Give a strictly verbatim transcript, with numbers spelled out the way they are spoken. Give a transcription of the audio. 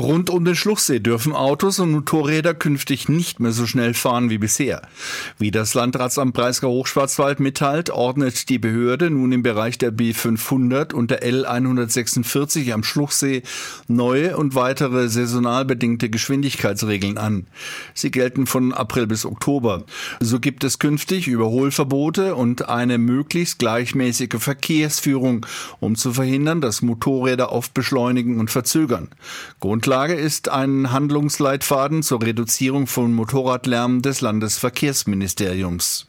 Rund um den Schluchsee dürfen Autos und Motorräder künftig nicht mehr so schnell fahren wie bisher. Wie das Landratsamt Breisgau-Hochschwarzwald mitteilt, ordnet die Behörde nun im Bereich der B fünfhundert und der L hundertsechsundvierzig am Schluchsee neue und weitere saisonal bedingte Geschwindigkeitsregeln an. Sie gelten von April bis Oktober. So gibt es künftig Überholverbote und eine möglichst gleichmäßige Verkehrsführung, um zu verhindern, dass Motorräder oft beschleunigen und verzögern. Grundlage ist ein Handlungsleitfaden zur Reduzierung von Motorradlärm des Landesverkehrsministeriums.